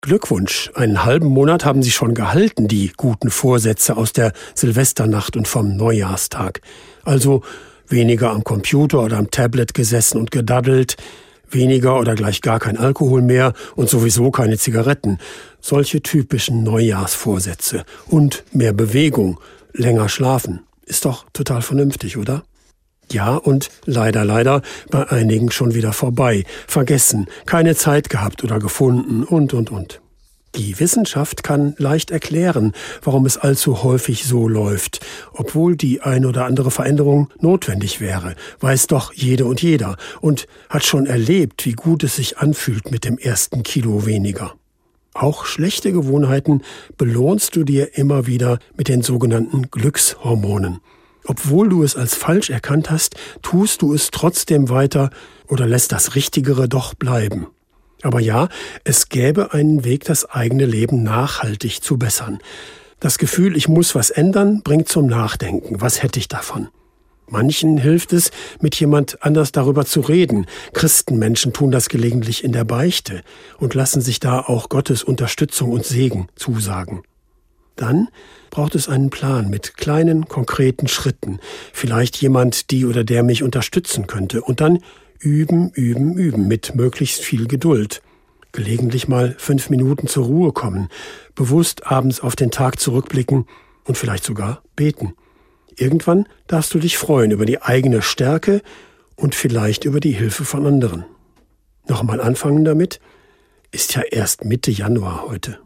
Glückwunsch, einen halben Monat haben Sie schon gehalten, die guten Vorsätze aus der Silvesternacht und vom Neujahrstag. Also weniger am Computer oder am Tablet gesessen und gedaddelt, weniger oder gleich gar kein Alkohol mehr und sowieso keine Zigaretten. Solche typischen Neujahrsvorsätze. Und mehr Bewegung, länger schlafen. Ist doch total vernünftig, oder? Ja, und leider bei einigen schon wieder vorbei. Vergessen, keine Zeit gehabt oder gefunden und. Die Wissenschaft kann leicht erklären, warum es allzu häufig so läuft, obwohl die ein oder andere Veränderung notwendig wäre, weiß doch jede und jeder und hat schon erlebt, wie gut es sich anfühlt mit dem ersten Kilo weniger. Auch schlechte Gewohnheiten belohnst du dir immer wieder mit den sogenannten Glückshormonen. Obwohl du es als falsch erkannt hast, tust du es trotzdem weiter oder lässt das Richtigere doch bleiben. Aber ja, es gäbe einen Weg, das eigene Leben nachhaltig zu bessern. Das Gefühl, ich muss was ändern, bringt zum Nachdenken. Was hätte ich davon? Manchen hilft es, mit jemand anders darüber zu reden. Christenmenschen tun das gelegentlich in der Beichte und lassen sich da auch Gottes Unterstützung und Segen zusagen. Dann braucht es einen Plan mit kleinen, konkreten Schritten. Vielleicht jemand, die oder der mich unterstützen könnte. Und dann üben mit möglichst viel Geduld. Gelegentlich mal 5 Minuten zur Ruhe kommen. Bewusst abends auf den Tag zurückblicken und vielleicht sogar beten. Irgendwann darfst du dich freuen über die eigene Stärke und vielleicht über die Hilfe von anderen. Nochmal anfangen damit? Ist ja erst Mitte Januar heute.